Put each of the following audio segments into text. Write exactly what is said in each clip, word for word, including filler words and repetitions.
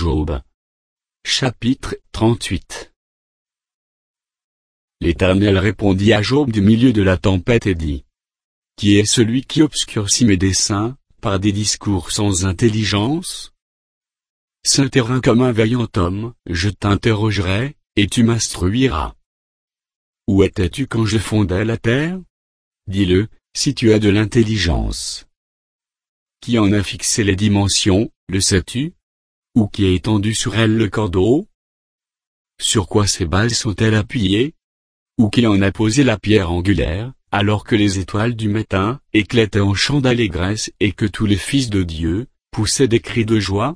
Job. Chapitre trente-huit. L'Éternel répondit à Job du milieu de la tempête et dit: Qui est celui qui obscurcit mes desseins, par des discours sans intelligence? Saint terrain comme un vaillant homme, je t'interrogerai, et tu m'instruiras. Où étais-tu quand je fondais la terre? Dis-le, si tu as de l'intelligence. Qui en a fixé les dimensions, le sais-tu? Ou qui a étendu sur elle le cordeau? Sur quoi ces bases sont-elles appuyées? Ou qui en a posé la pierre angulaire, alors que les étoiles du matin éclataient en chants d'allégresse et que tous les fils de Dieu poussaient des cris de joie?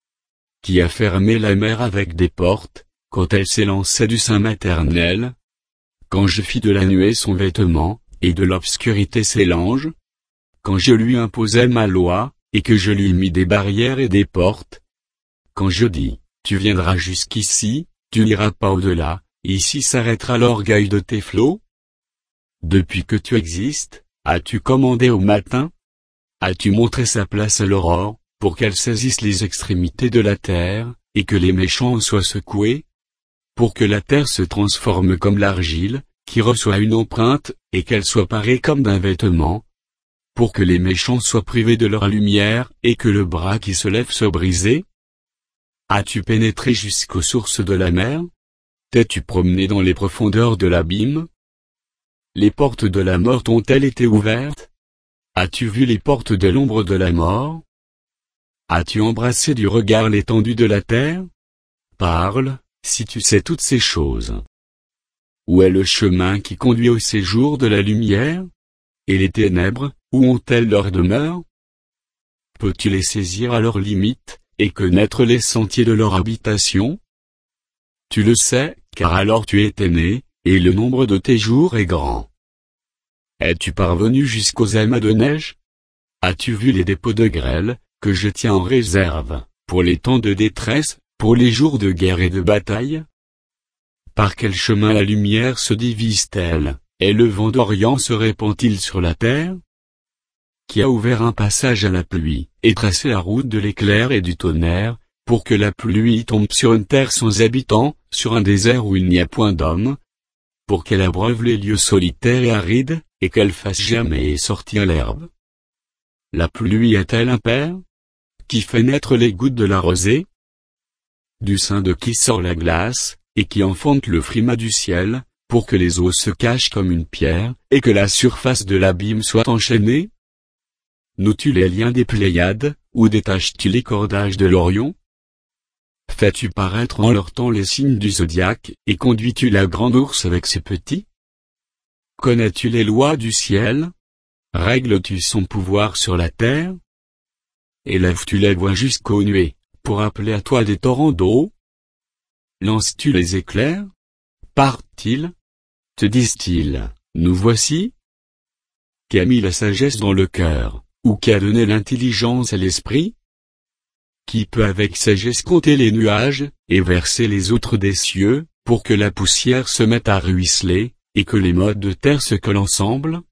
Qui a fermé la mer avec des portes, quand elle s'élançait du sein maternel? Quand je fis de la nuée son vêtement, et de l'obscurité ses langes? Quand je lui imposai ma loi, et que je lui mis des barrières et des portes? Quand je dis, tu viendras jusqu'ici, tu n'iras pas au-delà, ici s'arrêtera l'orgueil de tes flots? Depuis que tu existes, as-tu commandé au matin? As-tu montré sa place à l'aurore, pour qu'elle saisisse les extrémités de la terre, et que les méchants en soient secoués? Pour que la terre se transforme comme l'argile, qui reçoit une empreinte, et qu'elle soit parée comme d'un vêtement? Pour que les méchants soient privés de leur lumière, et que le bras qui se lève soit brisé? As-tu pénétré jusqu'aux sources de la mer? T'es-tu promené dans les profondeurs de l'abîme? Les portes de la mort ont-elles été ouvertes? As-tu vu les portes de l'ombre de la mort? As-tu embrassé du regard l'étendue de la terre? Parle, si tu sais toutes ces choses. Où est le chemin qui conduit au séjour de la lumière? Et les ténèbres, où ont-elles leur demeure? Peux-tu les saisir à leurs limites, et connaître les sentiers de leur habitation? Tu le sais, car alors tu étais né, et le nombre de tes jours est grand. Es-tu parvenu jusqu'aux amas de neige? As-tu vu les dépôts de grêle, que je tiens en réserve, pour les temps de détresse, pour les jours de guerre et de bataille? Par quel chemin la lumière se divise-t-elle, et le vent d'Orient se répand-il sur la terre? Qui a ouvert un passage à la pluie, et tracé la route de l'éclair et du tonnerre, pour que la pluie tombe sur une terre sans habitants, sur un désert où il n'y a point d'homme? Pour qu'elle abreuve les lieux solitaires et arides, et qu'elle fasse jamais sortir l'herbe? La pluie est-elle un père? Qui fait naître les gouttes de la rosée? Du sein de qui sort la glace, et qui enfante le frimas du ciel, pour que les eaux se cachent comme une pierre, et que la surface de l'abîme soit enchaînée? Noues-tu les liens des Pléiades, ou détaches-tu les cordages de l'Orion? Fais-tu paraître en leur temps les signes du zodiaque, et conduis-tu la grande ours avec ses petits? Connais-tu les lois du ciel? Règles-tu son pouvoir sur la terre? Élèves-tu les voix jusqu'aux nuées, pour appeler à toi des torrents d'eau? Lances-tu les éclairs? Partent-ils? Te disent-ils, nous voici? Qui a mis la sagesse dans le cœur, ou qui a donné l'intelligence à l'esprit? Qui peut avec sagesse compter les nuages, et verser les outres des cieux, pour que la poussière se mette à ruisseler, et que les mottes de terre se collent ensemble?